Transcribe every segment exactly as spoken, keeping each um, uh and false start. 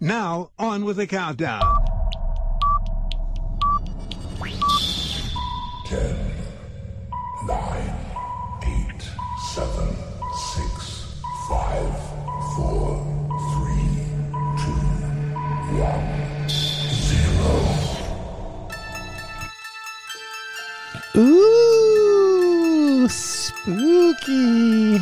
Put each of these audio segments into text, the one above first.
Now, on with the countdown. Ten, nine, eight, seven, six, five, four, three, two, one, zero. Ooh, spooky.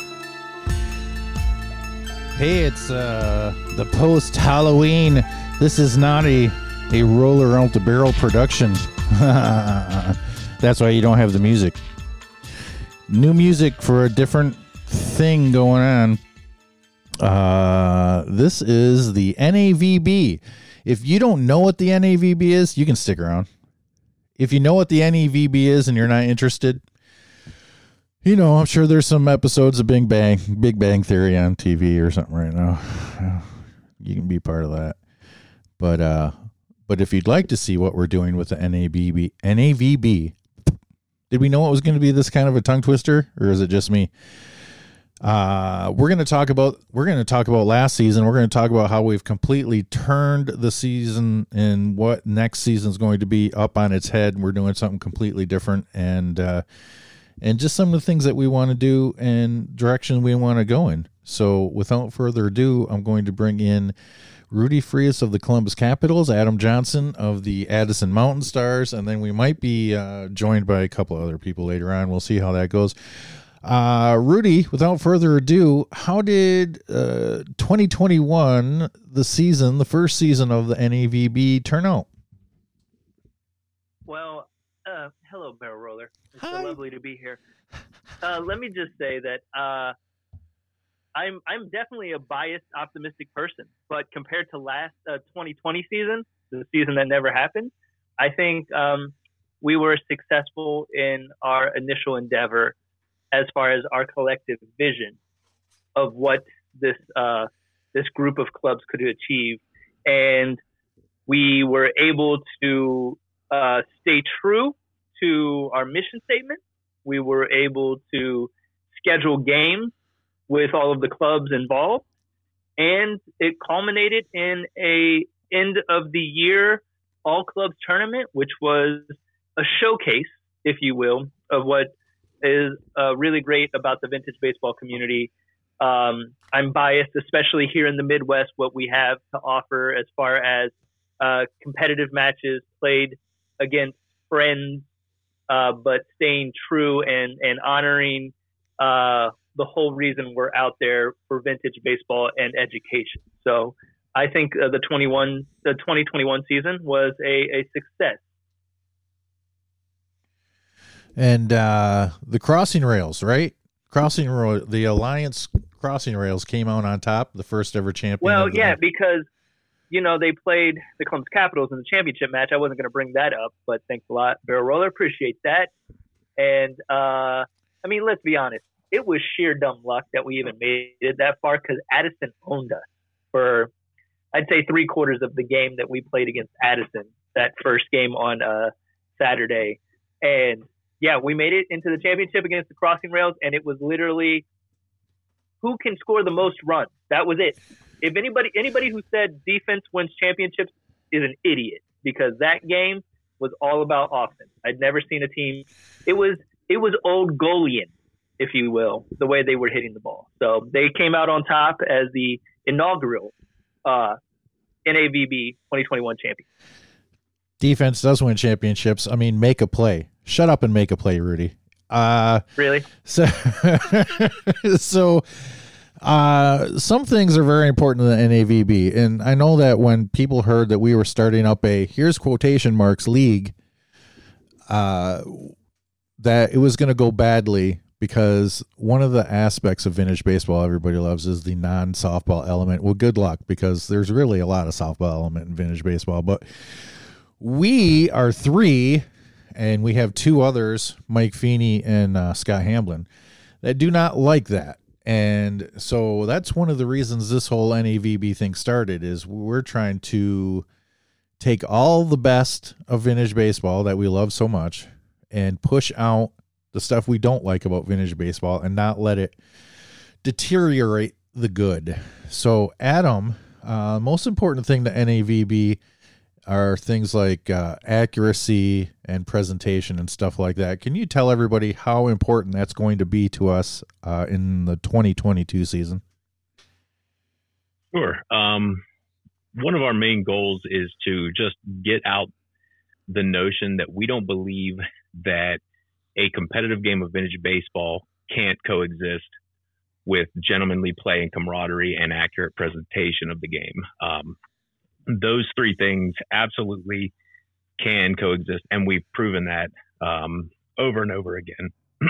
Hey, it's uh, the post-Halloween. This is not a, a roller out the barrel production. That's why you don't have the music. New music for a different thing going on. Uh, this is the N A V B. If you don't know what the N A V B is, you can stick around. If you know what the N A V B is and you're not interested, you know, I'm sure there's some episodes of Big Bang, Big Bang Theory on T V or something right now. You can be part of that. But uh, but if you'd like to see what we're doing with the N A V B, N A V B, did we know it was going to be this kind of a tongue twister, or is it just me? Uh, we're going to talk about we're going to talk about last season. We're going to talk about how we've completely turned the season and what next season is going to be up on its head. We're doing something completely different, and uh, and just some of the things that we want to do and direction we want to go in. So without further ado, I'm going to bring in Rudy Frias of the Columbus Capitals, Adam Johnson of the Addison Mountain Stars, and then we might be uh, joined by a couple other people later on. We'll see how that goes. Uh, Rudy, without further ado, how did uh, twenty twenty-one, the season, the first season of the N A V B, turn out? Well, uh, hello, Barrel Roller. It's Hi. so lovely to be here. Uh, let me just say that uh, I'm I'm definitely a biased, optimistic person. But compared to last uh, twenty twenty season, the season that never happened, I think um, we were successful in our initial endeavor as far as our collective vision of what this uh, this group of clubs could achieve. And we were able to uh, stay true to our mission statement. We were able to schedule games with all of the clubs involved. And it culminated in a end of the year all clubs tournament, which was a showcase, if you will, of what is uh, really great about the vintage baseball community. Um, I'm biased, especially here in the Midwest, what we have to offer as far as uh, competitive matches played against friends, uh, but staying true and, and honoring uh, the whole reason we're out there for vintage baseball and education. So I think uh, the twenty-one, the twenty twenty-one season was a, a success. And uh, the crossing rails, right? Crossing rail, the Alliance crossing rails came out on top, the first ever champion. Well, of the yeah, night. because, you know, they played the Columbus Capitals in the championship match. I wasn't going to bring that up, but thanks a lot, Barrel Roller. Appreciate that. And, uh, I mean, let's be honest. It was sheer dumb luck that we even made it that far because Addison owned us for, I'd say, three quarters of the game that we played against Addison, that first game on uh, Saturday. And, yeah, we made it into the championship against the crossing rails, and it was literally who can score the most runs. That was it. If anybody anybody who said defense wins championships is an idiot, because that game was all about offense. I'd never seen a team. It was it was old Goalian, if you will, the way they were hitting the ball. So they came out on top as the inaugural uh, N A V B twenty twenty-one champion. Defense does win championships. I mean, make a play. Shut up and make a play, Rudy. Uh, really? So, so uh, some things are very important to the N A V B. And I know that when people heard that we were starting up a, here's quotation marks, league, uh, that it was going to go badly because one of the aspects of vintage baseball everybody loves is the non-softball element. Well, good luck, because there's really a lot of softball element in vintage baseball. But we are three, and we have two others, Mike Feeney and uh, Scott Hamblin, that do not like that. And so that's one of the reasons this whole N A V B thing started, is we're trying to take all the best of vintage baseball that we love so much and push out the stuff we don't like about vintage baseball and not let it deteriorate the good. So Adam, Uh, most important thing to N A V B are things like uh, accuracy and presentation and stuff like that. Can you tell everybody how important that's going to be to us uh, in the twenty twenty-two season? Sure. Um, one of our main goals is to just get out the notion that we don't believe that a competitive game of vintage baseball can't coexist with gentlemanly play and camaraderie and accurate presentation of the game. Um, those three things absolutely can coexist, and we've proven that um, over and over again.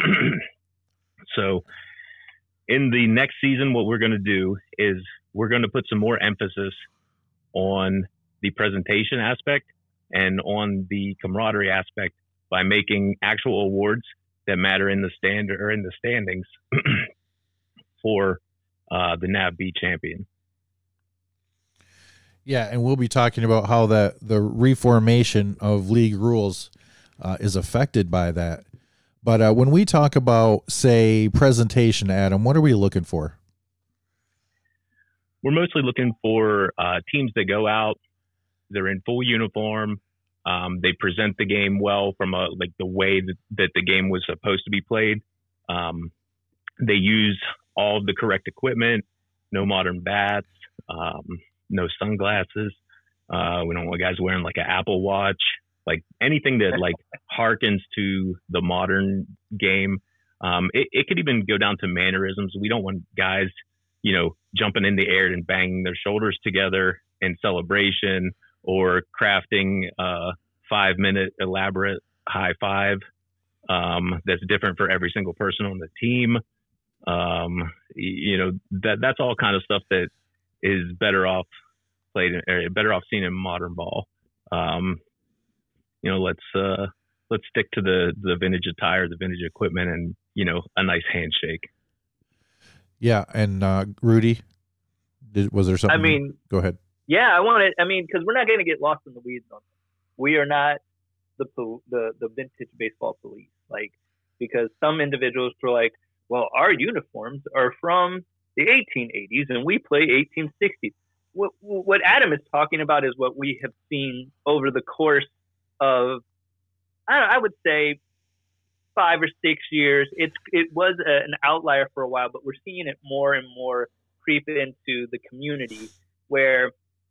So in the next season, what we're going to do is we're going to put some more emphasis on the presentation aspect and on the camaraderie aspect by making actual awards that matter in the stand or in the standings for uh, the N A V B champion. Yeah, and we'll be talking about how that the reformation of league rules uh, is affected by that. But uh, when we talk about, say, presentation, Adam, what are we looking for? We're mostly looking for uh, teams that go out, they're in full uniform, um, they present the game well from a, like the way that, that the game was supposed to be played. Um, they use all of the correct equipment, no modern bats, um, no sunglasses. Uh, we don't want guys wearing like an Apple Watch, like anything that like harkens to the modern game. Um, it, it could even go down to mannerisms. We don't want guys, you know, jumping in the air and banging their shoulders together in celebration or crafting a five minute elaborate high five um, that's different for every single person on the team. Um, you know, that that's all kind of stuff that is better off played, or better off seen in modern ball. Um, you know, let's uh, let's stick to the the vintage attire, the vintage equipment, and you know, a nice handshake. Yeah, and uh, Rudy, did, was there something? I mean, you, go ahead. Yeah, I want to. I mean, because we're not going to get lost in the weeds on this. We are not the the the vintage baseball police, like, because some individuals were like, well, our uniforms are from the eighteen eighties and we play eighteen sixties. What, what Adam is talking about is what we have seen over the course of, I, don't know, I would say, five or six years. It's it was a, an outlier for a while, but we're seeing it more and more creep into the community where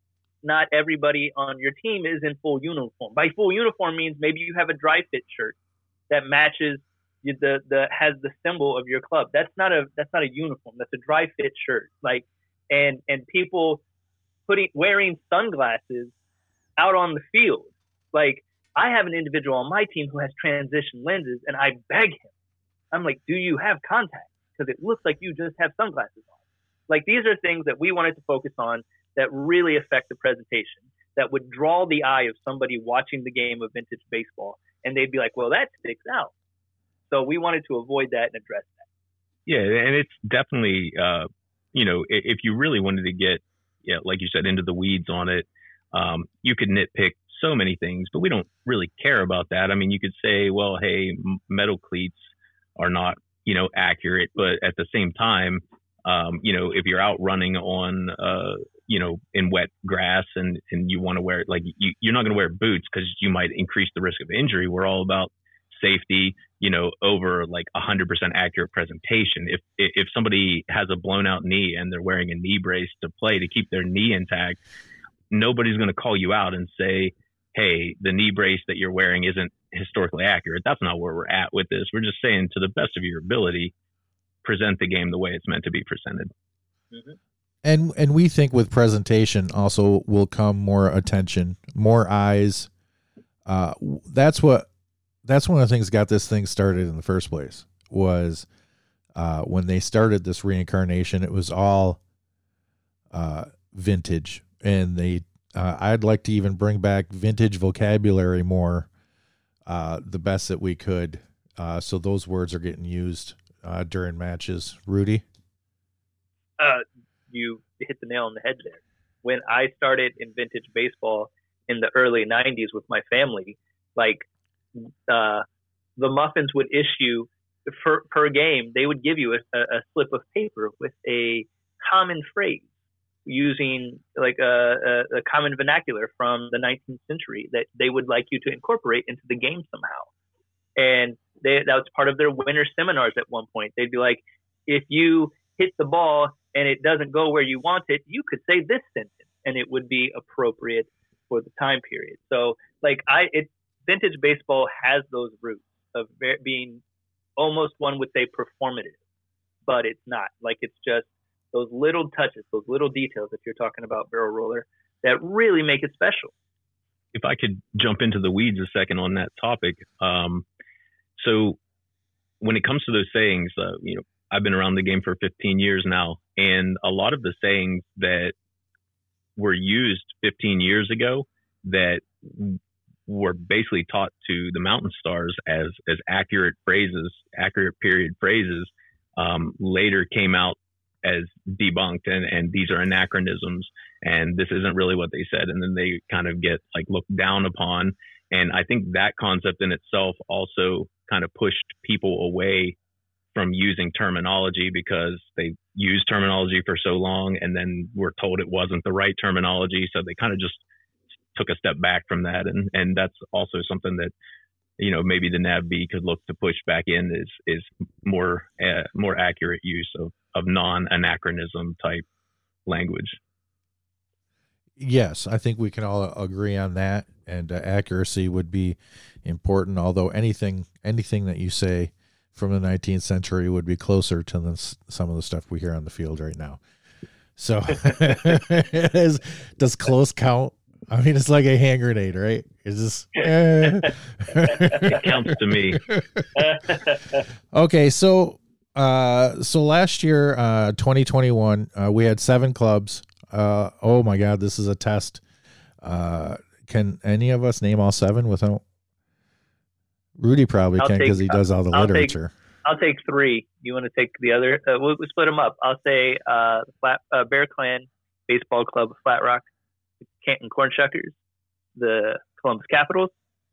not everybody on your team is in full uniform. By full uniform means maybe you have a dry fit shirt that matches the the has the symbol of your club. That's not a that's not a uniform. That's a dry fit shirt. Like and and people putting wearing sunglasses out on the field. Like I have an individual on my team who has transition lenses, and I beg him. I'm like, do you have contacts? Because it looks like you just have sunglasses on. Like these are things that we wanted to focus on that really affect the presentation, that would draw the eye of somebody watching the game of vintage baseball, and they'd be like, well, that sticks out. So we wanted to avoid that and address that. Yeah, and it's definitely, uh, you know, if you really wanted to get, yeah, like you said, into the weeds on it, um, you could nitpick so many things, but we don't really care about that. I mean, you could say, well, hey, metal cleats are not, you know, accurate, but at the same time, um, you know, if you're out running on, uh, you know, in wet grass and, and you want to wear, like, you, you're not going to wear boots because you might increase the risk of injury. We're all about safety, you know, over like a hundred percent accurate presentation. If, if somebody has a blown out knee and they're wearing a knee brace to play to keep their knee intact, nobody's going to call you out and say, hey, the knee brace that you're wearing isn't historically accurate. That's not where we're at with this. We're just saying, to the best of your ability, present the game the way it's meant to be presented. Mm-hmm. And and we think with presentation also will come more attention, more eyes. Uh, that's what that's one of the things that got this thing started in the first place, was uh, when they started this reincarnation. It was all uh, vintage, and they uh, I'd like to even bring back vintage vocabulary more, uh, the best that we could. Uh, so those words are getting used uh, during matches. Rudy? Uh, you hit the nail on the head there. When I started in vintage baseball in the early nineties with my family, like uh, the Muffins would issue for, per game, they would give you a, a slip of paper with a common phrase using like a, a, a common vernacular from the nineteenth century that they would like you to incorporate into the game somehow. And they, that was part of their winter seminars at one point. They'd be like, if you hit the ball and it doesn't go where you want it, you could say this sentence and it would be appropriate for the time period. So like I, it, vintage baseball has those roots of being almost, one would say, performative, but it's not. Like it's just those little touches, those little details that you're talking about, Barrel Roller, that really make it special. If I could jump into the weeds a second on that topic. Um, so when it comes to those sayings, uh, you know, I've been around the game for fifteen years now, and a lot of the sayings that were used fifteen years ago that were basically taught to the Mountain Stars as, as accurate phrases, accurate period phrases, um, later came out as debunked, and, and these are anachronisms, and this isn't really what they said. And then they kind of get like looked down upon. And I think that concept in itself also kind of pushed people away from using terminology, because they used terminology for so long and then were told it wasn't the right terminology. So they kind of just took a step back from that. And, and that's also something that, you know, maybe the N A V B could look to push back in is, is more, uh, more accurate use of, of non-anachronism type language. Yes, I think we can all agree on that, and uh, accuracy would be important, although anything anything that you say from the nineteenth century would be closer to the, some of the stuff we hear on the field right now. So is, does close count? I mean, it's like a hand grenade, right? Is this eh. It counts to me. Okay, so uh so last year, uh twenty twenty-one, uh, we had seven clubs. Uh, oh my God, this is a test. Uh, can any of us name all seven without? Rudy probably I'll can, because he does all the I'll literature. Take, I'll take three. You want to take the other? Uh, we'll, we'll split them up. I'll say uh, Flat uh, Bear Clan Baseball Club of Flat Rock, the Canton Cornshuckers, the Columbus Capitals,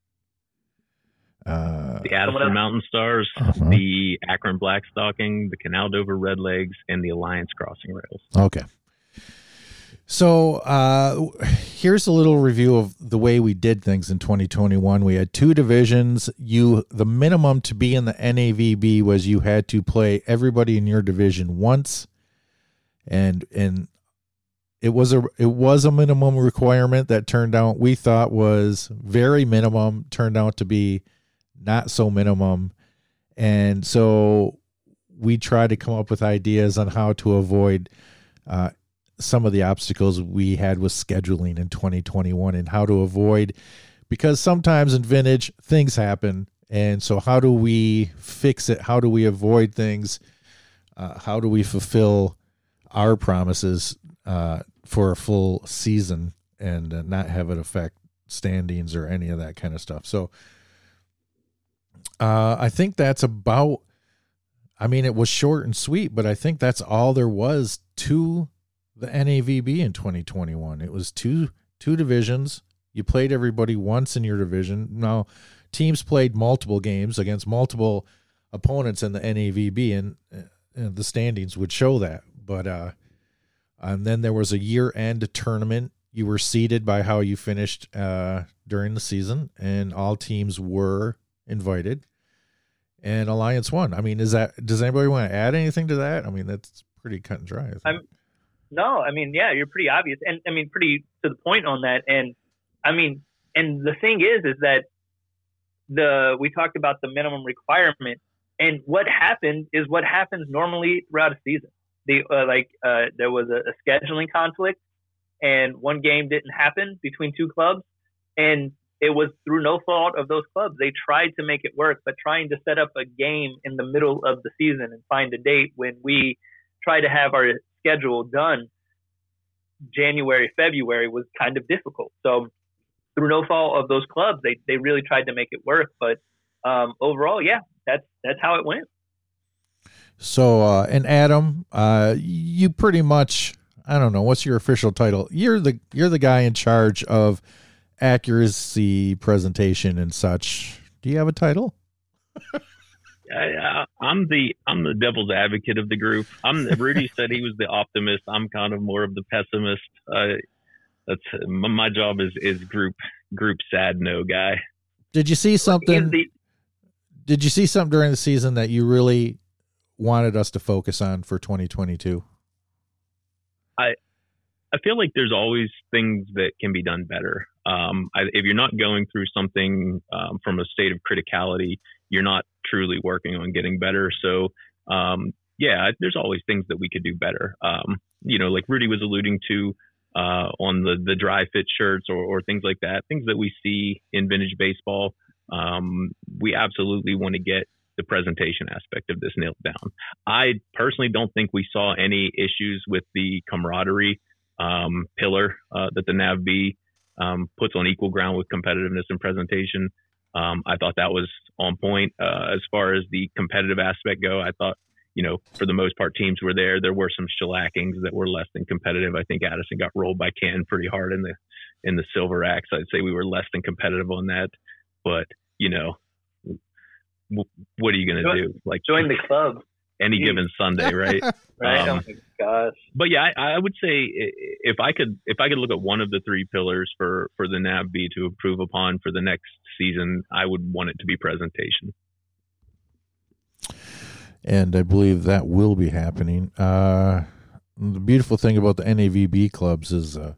Uh, the Addison Mountain Stars, uh-huh. the Akron Blackstocking, the Canal Dover Redlegs, and the Alliance Crossing Rails. Okay. So uh, here's a little review of the way we did things in twenty twenty-one. We had two divisions. You the minimum to be in the N A V B was you had to play everybody in your division once, and and it was a it was a minimum requirement that turned out we thought was very minimum, turned out to be not so minimum, and so we tried to come up with ideas on how to avoid uh, some of the obstacles we had with scheduling in twenty twenty-one, and how to avoid, because sometimes in vintage things happen, and so how do we fix it? How do we avoid things? Uh, how do we fulfill our promises uh, for a full season and uh, not have it affect standings or any of that kind of stuff? So uh, I think that's about, I mean, it was short and sweet, but I think that's all there was to the N A V B in twenty twenty-one. It was two two divisions. You played everybody once in your division. Now, teams played multiple games against multiple opponents in the N A V B, and, and the standings would show that. But uh, and then there was a year-end tournament. You were seeded by how you finished uh, during the season, and all teams were invited. And Alliance won. I mean, is that? Does anybody want to add anything to that? I mean, that's pretty cut and dry. I think. I'm, no, I mean, yeah, you're pretty obvious, and I mean, pretty to the point on that. And I mean, and the thing is, is that the we talked about the minimum requirement, and what happened is what happens normally throughout a season. The uh, like uh, there was a, a scheduling conflict, and one game didn't happen between two clubs, and it was through no fault of those clubs. They tried to make it work, but trying to set up a game in the middle of the season and find a date when we try to have our schedule done January, February was kind of difficult. So through no fault of those clubs, they, they really tried to make it work. But um, overall, yeah, that's that's how it went. So, uh, and Adam, uh, you pretty much, I don't know, what's your official title? You're the you're the guy in charge of accuracy, presentation, and such. Do you have a title? I, I'm the I'm the devil's advocate of the group. I'm Rudy said he was the optimist. I'm kind of more of the pessimist. Uh, that's my job is is group group sad no guy. Did you see something? The, did you see something during the season that you really wanted us to focus on for twenty twenty-two? I I feel like there's always things that can be done better. Um, I, if you're not going through something um, from a state of criticality, you're not truly working on getting better. So, um, yeah, there's always things that we could do better. Um, you know, like Rudy was alluding to uh, on the, the dry fit shirts or, or things like that, things that we see in vintage baseball. Um, we absolutely want to get the presentation aspect of this nailed down. I personally don't think we saw any issues with the camaraderie um, pillar uh, that the N A V B um, puts on equal ground with competitiveness and presentation. Um, I thought that was on point. Uh, as far as the competitive aspect go, I thought, you know, for the most part, teams were there. There were some shellackings that were less than competitive. I think Addison got rolled by Canton pretty hard in the in the Silver Axe. I'd say we were less than competitive on that. But, you know, w- what are you going to do? Like join the club. Any given Sunday, right? Right. Um, oh my gosh. But yeah, I, I would say if I could, if I could look at one of the three pillars for, for the N A V B to improve upon for the next season, I would want it to be presentation. And I believe that will be happening. Uh, the beautiful thing about the N A V B clubs is uh,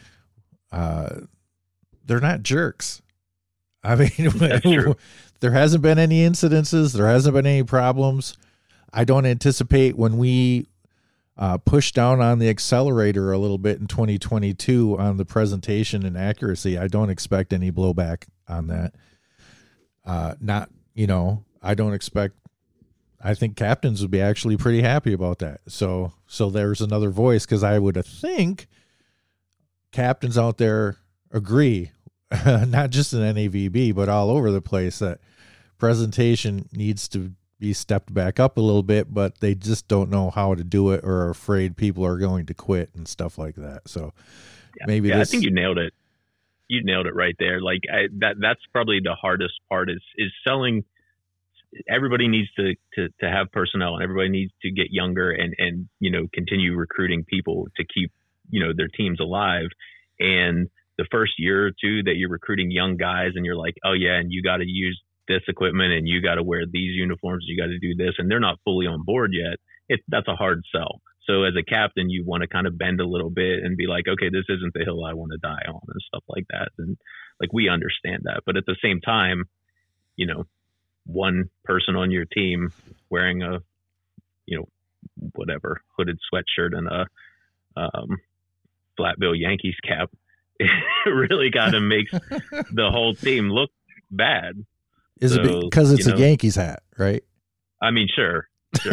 uh, they're not jerks. I mean, That's true. There hasn't been any incidences. There hasn't been any problems. I don't anticipate when we uh, push down on the accelerator a little bit in twenty twenty-two on the presentation and accuracy, I don't expect any blowback on that. Uh, not, you know, I don't expect, I think captains would be actually pretty happy about that. So, so there's another voice, because I would think captains out there agree, not just in N A V B, but all over the place, that presentation needs to be stepped back up a little bit, but they just don't know how to do it, or are afraid people are going to quit and stuff like that. So yeah, maybe yeah, this, I think you nailed it. You nailed it right there. Like I, that, that's probably the hardest part is, is selling. Everybody needs to, to, to have personnel, and everybody needs to get younger and, and, you know, continue recruiting people to keep, you know, their teams alive. And the first year or two that you're recruiting young guys and you're like, oh yeah, and you got to use this equipment and you got to wear these uniforms, you got to do this, and they're not fully on board yet. It, that's a hard sell. So as a captain, you want to kind of bend a little bit and be like, okay, this isn't the hill I want to die on and stuff like that. And like, we understand that, but at the same time, you know, one person on your team wearing a, you know, whatever hooded sweatshirt and a um, flat bill Yankees cap, it really kind of makes the whole team look bad. Is so, it because it's you a know, Yankees hat, right? I mean, sure, sure.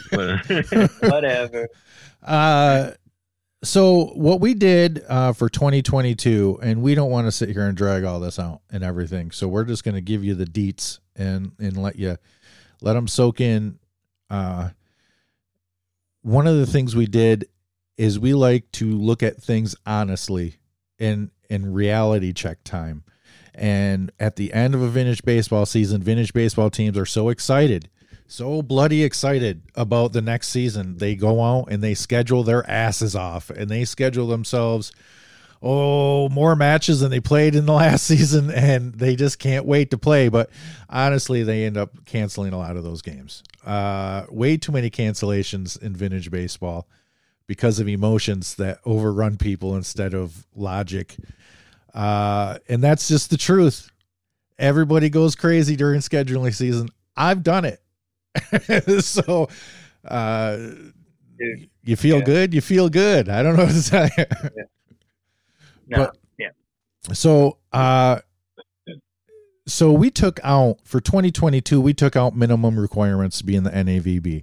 Whatever. Uh, so what we did uh, for twenty twenty-two, and we don't want to sit here and drag all this out and everything, so we're just going to give you the deets and and let you let them soak in. Uh, one of the things we did is we like to look at things honestly in in reality check time. And at the end of a vintage baseball season, vintage baseball teams are so excited, so bloody excited about the next season. They go out and they schedule their asses off, and they schedule themselves, oh, more matches than they played in the last season, and they just can't wait to play. But honestly, they end up canceling a lot of those games. Uh, way too many cancellations in vintage baseball because of emotions that overrun people instead of logic. Uh, and that's just the truth. Everybody goes crazy during scheduling season. I've done it. so, uh, Dude, you feel yeah. good. You feel good. I don't know what to tell you. Yeah. No, But- yeah. So, uh, so we took out for twenty twenty-two, we took out minimum requirements to be in the N A V B.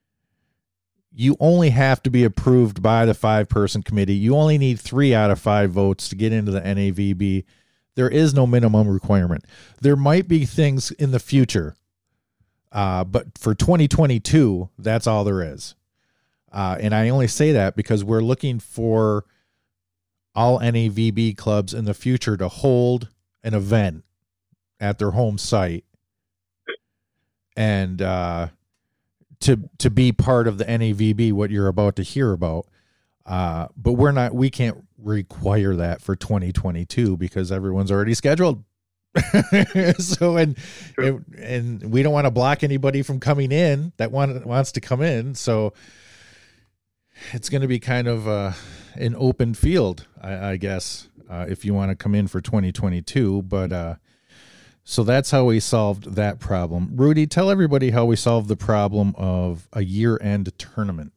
You only have to be approved by the five person committee. You only need three out of five votes to get into the N A V B. There is no minimum requirement. There might be things in the future. Uh, but for twenty twenty-two, that's all there is. Uh, and I only say that because we're looking for all N A V B clubs in the future to hold an event at their home site and uh, to to be part of the N A V B, what you're about to hear about. Uh, but we're not, we can't require that for twenty twenty-two because everyone's already scheduled. so, and, and, and we don't want to block anybody from coming in that want, wants to come in. So it's going to be kind of uh, an open field, I, I guess, uh, if you want to come in for twenty twenty-two. But uh, so that's how we solved that problem. Rudy, tell everybody how we solved the problem of a year-end tournament.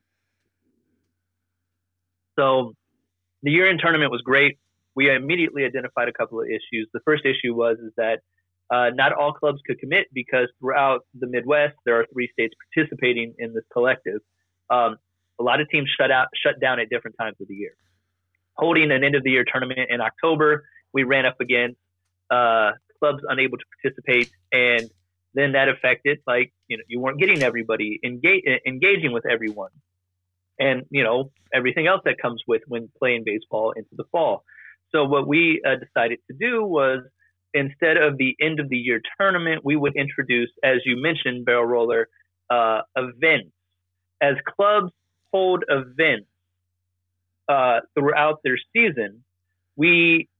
So the year-end tournament was great. We immediately identified a couple of issues. The first issue was is that uh, not all clubs could commit because throughout the Midwest, there are three states participating in this collective. Um, a lot of teams shut out, shut down at different times of the year. Holding an end-of-the-year tournament in October, we ran up against uh, clubs unable to participate, and then that affected, like, you know, you weren't getting everybody engage, engaging with everyone. And, you know, everything else that comes with when playing baseball into the fall. So what we uh, decided to do was, instead of the end of the year tournament, we would introduce, as you mentioned, Barrel Roller, uh, events. As clubs hold events uh, throughout their season, we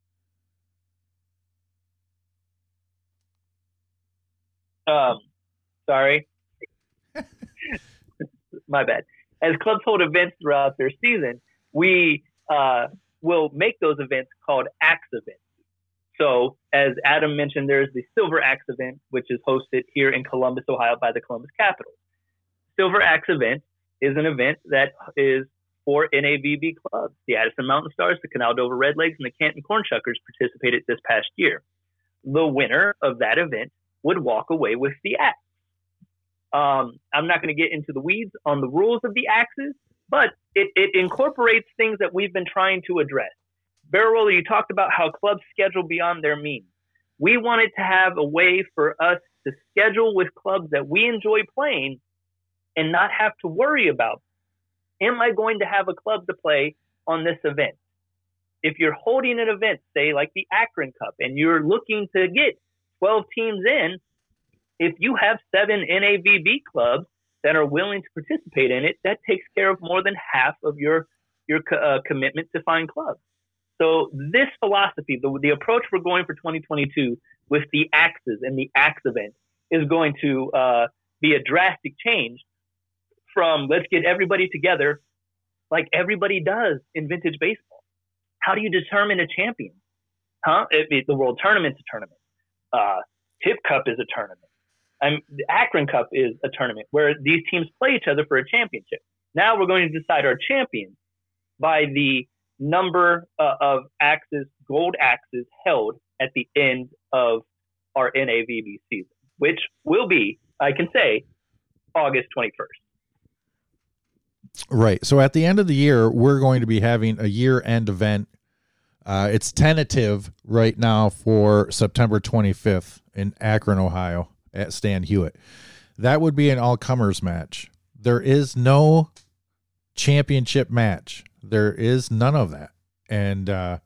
um, sorry, my bad. As clubs hold events throughout their season, we uh, will make those events called Axe events. So, as Adam mentioned, there's the Silver Axe event, which is hosted here in Columbus, Ohio, by the Columbus Capitals. Silver Axe event is an event that is for N A V B clubs. The Addison Mountain Stars, the Canal Dover Redlegs, and the Canton Cornshuckers participated this past year. The winner of that event would walk away with the axe. Um, I'm not going to get into the weeds on the rules of the axes, but it, it incorporates things that we've been trying to address. Barrel Roller, you talked about how clubs schedule beyond their means. We wanted to have a way for us to schedule with clubs that we enjoy playing and not have to worry about, am I going to have a club to play on this event? If you're holding an event, say like the Akron Cup, and you're looking to get twelve teams in, if you have seven N A V B clubs that are willing to participate in it, that takes care of more than half of your your uh, commitment to find clubs. So this philosophy, the, the approach we're going for twenty twenty-two with the axes and the axe event is going to uh, be a drastic change from let's get everybody together like everybody does in vintage baseball. How do you determine a champion? Huh? It, it, the World Tournament's a tournament. Uh, Tip Cup is a tournament. Um, the Akron Cup is a tournament where these teams play each other for a championship. Now we're going to decide our champion by the number uh, of axes, gold axes held at the end of our N A V B season, which will be, I can say, August twenty-first. Right. So at the end of the year, we're going to be having a year-end event. Uh, it's tentative right now for September twenty-fifth in Akron, Ohio, at Stan Hewitt. That would be an all-comers match. There is no championship match. There is none of that. And uh,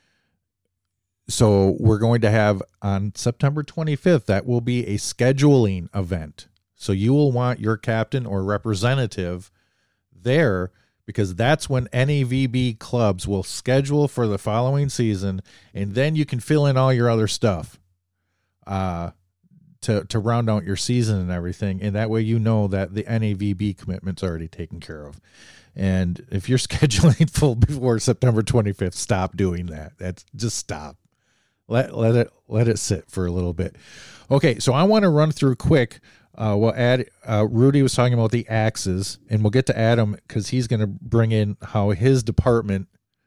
so we're going to have on September twenty-fifth, that will be a scheduling event. So you will want your captain or representative there because that's when N A V B clubs will schedule for the following season, and then you can fill in all your other stuff uh, to, to round out your season and everything. And that way you know that the N A V B commitment's already taken care of. And if you're scheduling full before September twenty-fifth, stop doing that. That's just stop. Let let it let it sit for a little bit. Okay, so I want to run through quick. Uh, we'll add. Uh, Rudy was talking about the axes, and we'll get to Adam because he's going to bring in how his department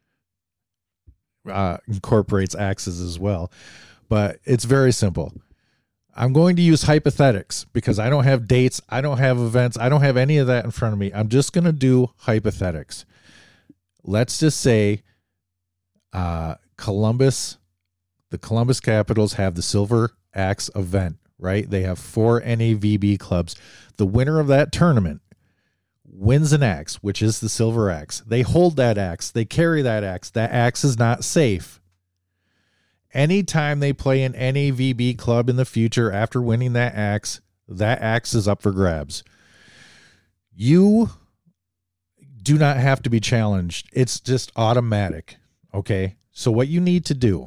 uh, incorporates axes as well. But it's very simple. I'm going to use hypothetics because I don't have dates. I don't have events. I don't have any of that in front of me. I'm just going to do hypothetics. Let's just say uh, Columbus, the Columbus Capitals have the Silver Axe event, right? They have four N A V B clubs. The winner of that tournament wins an axe, which is the Silver Axe. They hold that axe. They carry that axe. That axe is not safe. Anytime they play an N A V B club in the future after winning that axe, that axe is up for grabs. You do not have to be challenged. It's just automatic. Okay. So what you need to do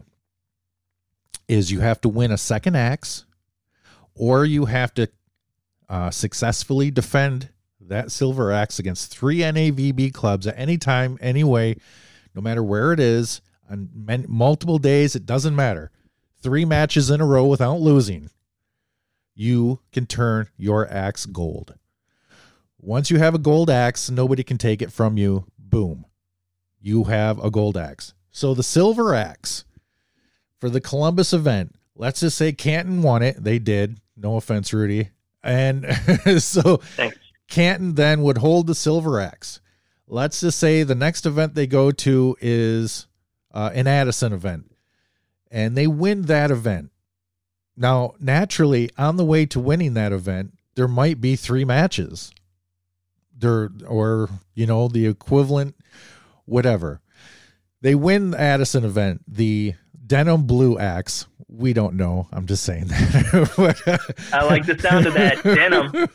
is you have to win a second axe, or you have to uh, successfully defend that silver axe against three N A V B clubs at any time, any way, no matter where it is, on men- multiple days. It doesn't matter. Three matches in a row without losing. You can turn your axe gold. Once you have a gold axe, nobody can take it from you. Boom. You have a gold axe. So the silver axe for the Columbus event, let's just say Canton won it. They did. No offense, Rudy. And so Thanks. Canton then would hold the silver axe. Let's just say the next event they go to is uh, an Addison event, and they win that event. Now, naturally, on the way to winning that event, there might be three matches. There, or, you know, the equivalent, whatever. They win the Addison event, the denim blue axe. We don't know. I'm just saying that. I like the sound of that. Denim.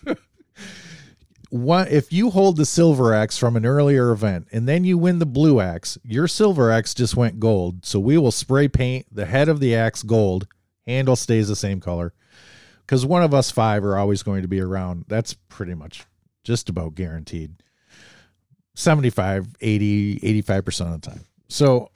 What if you hold the silver axe from an earlier event and then you win the blue axe, your silver axe just went gold. So we will spray paint the head of the axe gold. Handle stays the same color, because one of us five are always going to be around. That's pretty much just about guaranteed. seventy-five, eighty, eighty-five percent of the time. So,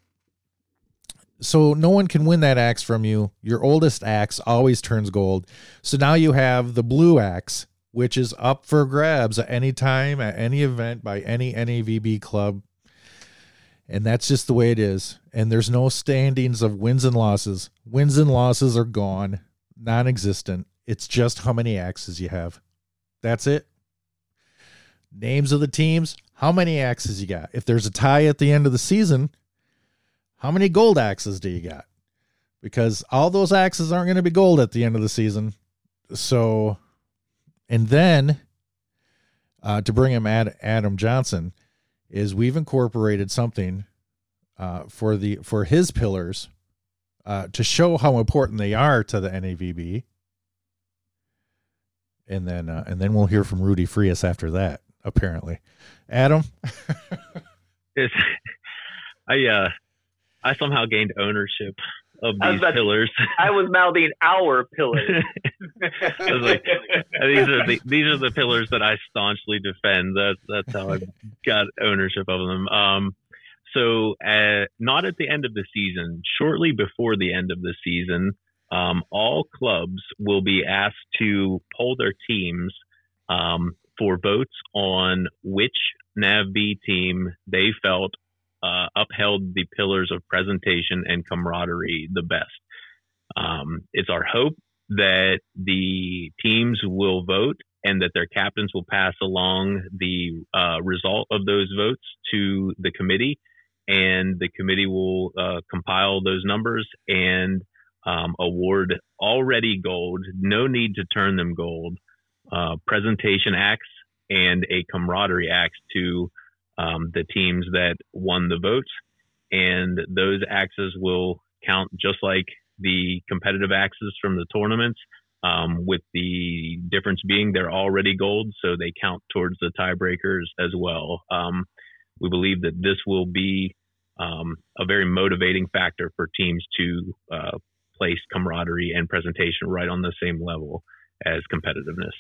so no one can win that axe from you. Your oldest axe always turns gold. So now you have the blue axe, which is up for grabs at any time, at any event, by any N A V B club. And that's just the way it is. And there's no standings of wins and losses. Wins and losses are gone, non-existent. It's just how many axes you have. That's it. Names of the teams, how many axes you got. If there's a tie at the end of the season, how many gold axes do you got? Because all those axes aren't going to be gold at the end of the season. So, and then uh, to bring him Ad, Adam Johnson, is we've incorporated something uh, for the for his pillars uh, to show how important they are to the N A V B, and then uh, and then we'll hear from Rudy Frias after that. Apparently, Adam. It's, I uh, I somehow gained ownership of I was these about to- pillars. I was mouthing our pillars. I was like, these are the these are the pillars that I staunchly defend. That's that's how I got ownership of them. Um, so uh, not at the end of the season, shortly before the end of the season, um, all clubs will be asked to poll their teams um, for votes on which N A V B team they felt uh, upheld the pillars of presentation and camaraderie the best. Um, it's our hope that the teams will vote and that their captains will pass along the uh, result of those votes to the committee, and the committee will uh, compile those numbers and um, award already gold, no need to turn them gold, uh, presentation axe and a camaraderie axe to um, the teams that won the votes. And those axes will count just like the competitive axes from the tournaments, um, with the difference being they're already gold, so they count towards the tiebreakers as well. Um, we believe that this will be um, a very motivating factor for teams to uh, place camaraderie and presentation right on the same level as competitiveness.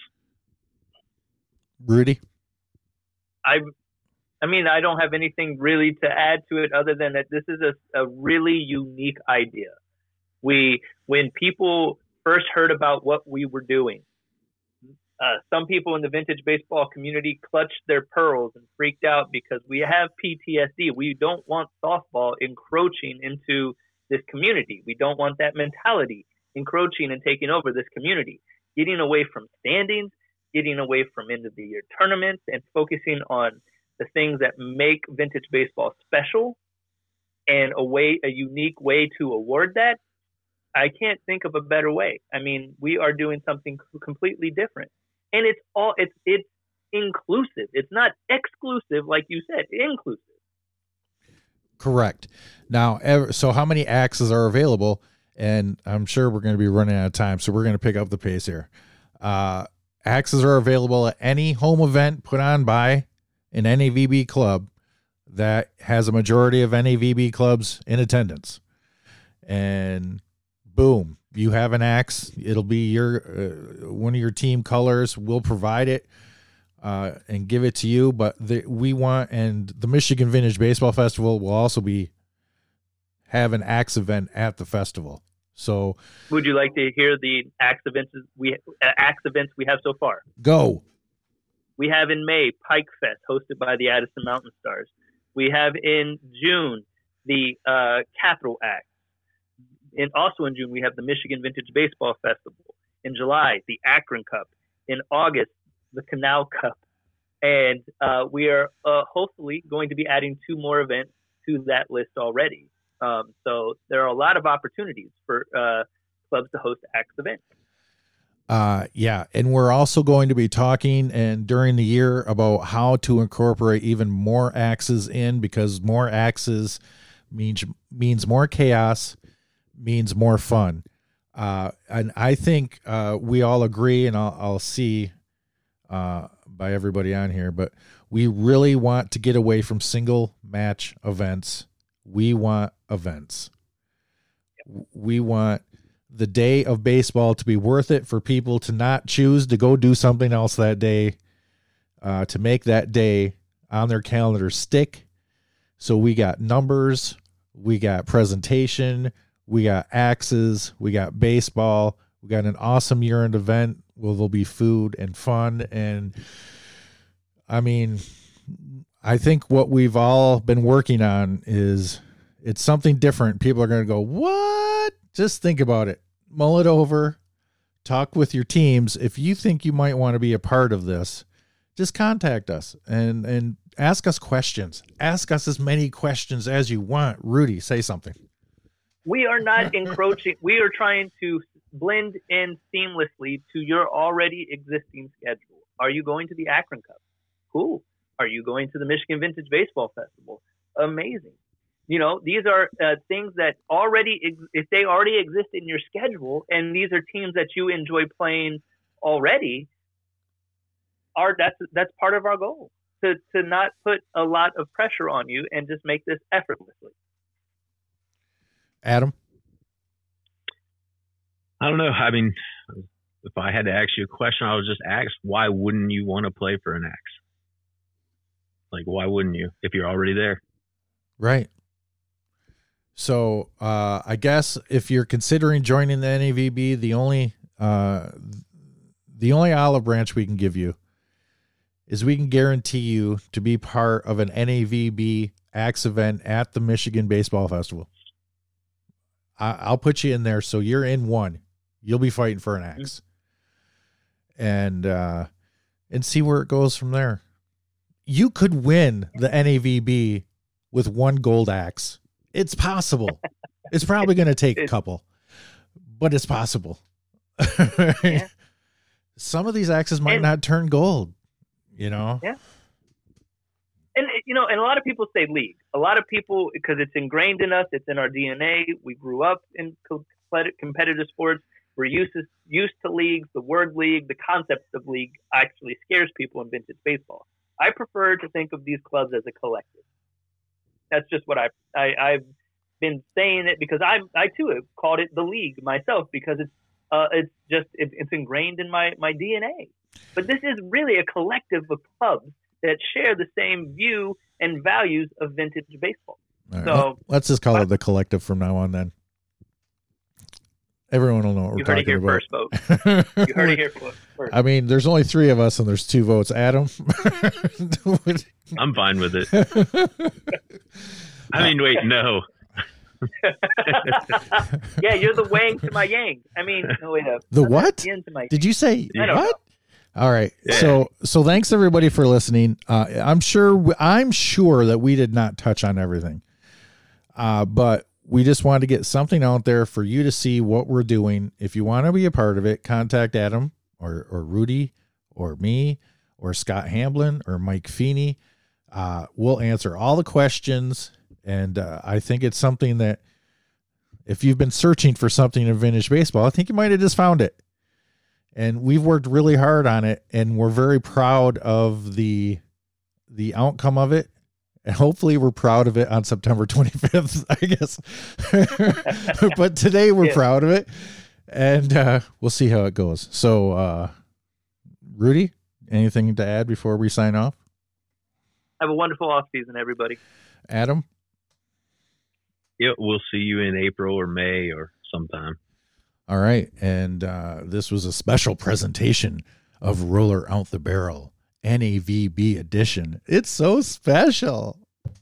Rudy? I, I mean, I don't have anything really to add to it other than that this is a, a really unique idea. We, when people first heard about what we were doing, uh, some people in the vintage baseball community clutched their pearls and freaked out because we have P T S D. We don't want softball encroaching into this community. We don't want that mentality encroaching and taking over this community, getting away from standings, getting away from end of the year tournaments, and focusing on the things that make vintage baseball special and a way, a unique way to award that. I can't think of a better way. I mean, we are doing something completely different, and it's all it's it's inclusive. It's not exclusive, like you said. Inclusive. Correct. Now, ever, so how many axes are available? And I'm sure we're going to be running out of time, so we're going to pick up the pace here. Uh, axes are available at any home event put on by an N A V B club that has a majority of N A V B clubs in attendance. And boom, you have an axe. It'll be your uh, one of your team colors. We'll provide it uh, and give it to you. But the, we want, and the Michigan Vintage Baseball Festival will also be have an axe event at the festival. So, would you like to hear the axe events we uh, axe events we have so far? Go. We have in May Pike Fest, hosted by the Addison Mountain Stars. We have in June the uh, Capital Axe. And also in June, we have the Michigan Vintage Baseball Festival. In July, the Akron Cup. In August, the Canal Cup. And uh, we are uh, hopefully going to be adding two more events to that list already. Um, so there are a lot of opportunities for uh, clubs to host axe events. Uh, yeah. And we're also going to be talking and during the year about how to incorporate even more axes in, because more axes means, means more chaos, means more fun. Uh, and I think, uh, we all agree, and I'll, I'll see, uh, by everybody on here, but we really want to get away from single match events. We want events. We want the day of baseball to be worth it for people to not choose to go do something else that day, uh, to make that day on their calendar stick. So we got numbers, we got presentation, we got axes, we got baseball, we got an awesome year-end event where there'll be food and fun. And I mean, I think what we've all been working on is it's something different. People are going to go, what? Just think about it. Mull it over. Talk with your teams. If you think you might want to be a part of this, just contact us and, and ask us questions. Ask us as many questions as you want. Rudy, say something. We are not encroaching. We are trying to blend in seamlessly to your already existing schedule. Are you going to the Akron Cup? Cool. Are you going to the Michigan Vintage Baseball Festival? Amazing. You know, these are uh, things that already, ex- if they already exist in your schedule, and these are teams that you enjoy playing already, are that's that's part of our goal, to to not put a lot of pressure on you and just make this effortlessly. Adam? I don't know. I mean, if I had to ask you a question, I would just ask, why wouldn't you want to play for an axe? Like, why wouldn't you if you're already there? Right. So uh, I guess if you're considering joining the N A V B, the only uh, the only olive branch we can give you is we can guarantee you to be part of an N A V B axe event at the Michigan Baseball Festival. I, I'll put you in there, so you're in one. You'll be fighting for an axe, and uh, and see where it goes from there. You could win the N A V B with one gold axe. It's possible. It's probably going to take a couple, but it's possible. Yeah. Some of these axes might and, not turn gold, you know? Yeah. And, you know, and a lot of people say league. A lot of people, because it's ingrained in us, it's in our D N A. We grew up in competitive sports. We're used to, used to leagues. The word league, the concept of league actually scares people in vintage baseball. I prefer to think of these clubs as a collective. That's just what I, I I've been saying it because I I too have called it the league myself because it's uh it's just it, it's ingrained in my my D N A. But this is really a collective of clubs that share the same view and values of vintage baseball. Right. So let's just call I, it the collective from now on. Then everyone will know what we're talking about. You heard it here about. first, folks. You heard it here first. I mean, there's only three of us, and there's two votes. Adam. I'm fine with it. I mean, wait, no. Yeah, you're the Wang to my Yang. I mean, no, wait up. The what? Yin to my Did you say I don't what? know. All right. Yeah. So, so thanks everybody for listening. Uh, I'm sure, I'm sure that we did not touch on everything. Uh, but we just wanted to get something out there for you to see what we're doing. If you want to be a part of it, contact Adam or, or Rudy or me or Scott Hamblin or Mike Feeney. Uh, we'll answer all the questions. And uh, I think it's something that if you've been searching for something in vintage baseball, I think you might have just found it. and we've worked really hard on it, and we're very proud of the the outcome of it. And hopefully we're proud of it on September twenty-fifth, I guess. But today we're Yeah. proud of it, and uh, we'll see how it goes. So, uh, Rudy, anything to add before we sign off? Have a wonderful off season, everybody. Adam? Yeah, we'll see you in April or May or sometime. All right. And uh, this was a special presentation of Roller Out the Barrel N A V B edition. It's so special.